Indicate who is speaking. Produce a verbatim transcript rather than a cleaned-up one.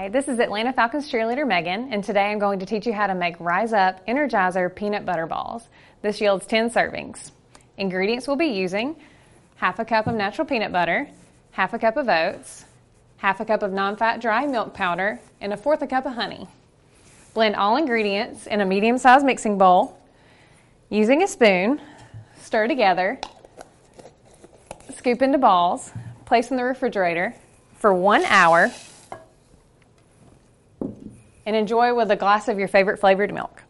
Speaker 1: this is Atlanta Falcons cheerleader Megan, and today I'm going to teach you how to make Rise Up Energizer peanut butter balls. This yields ten servings. Ingredients we'll be using: half a cup of natural peanut butter, half a cup of oats, half a cup of non-fat dry milk powder, and a fourth a cup of honey. Blend all ingredients in a medium-sized mixing bowl. Using a spoon, stir together, scoop into balls, place in the refrigerator for one hour, and enjoy with a glass of your favorite flavored milk.